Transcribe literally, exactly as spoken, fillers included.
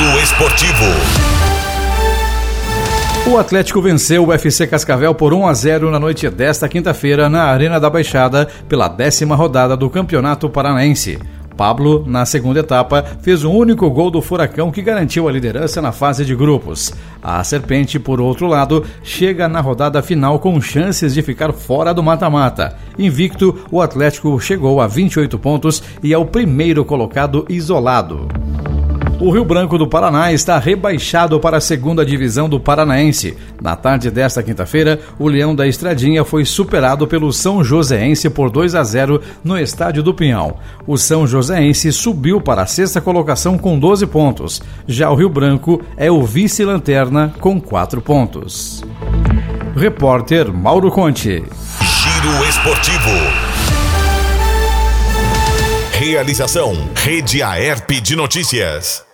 Giro Esportivo. O Atlético venceu o F C Cascavel por um a zero na noite desta quinta-feira na Arena da Baixada pela décima rodada do Campeonato Paranaense. Pablo, na segunda etapa, fez o único gol do Furacão que garantiu a liderança na fase de grupos. A Serpente, por outro lado, chega na rodada final com chances de ficar fora do mata-mata. Invicto, o Atlético chegou a vinte e oito pontos e é o primeiro colocado isolado. O Rio Branco do Paraná está rebaixado para a segunda divisão do Paranaense. Na tarde desta quinta-feira, o Leão da Estradinha foi superado pelo São Joséense por dois a zero no Estádio do Pinhal. O São Joséense subiu para a sexta colocação com doze pontos. Já o Rio Branco é o vice-lanterna com quatro pontos. Repórter Mauro Conte. Giro Esportivo. Realização Rede Aerp de Notícias.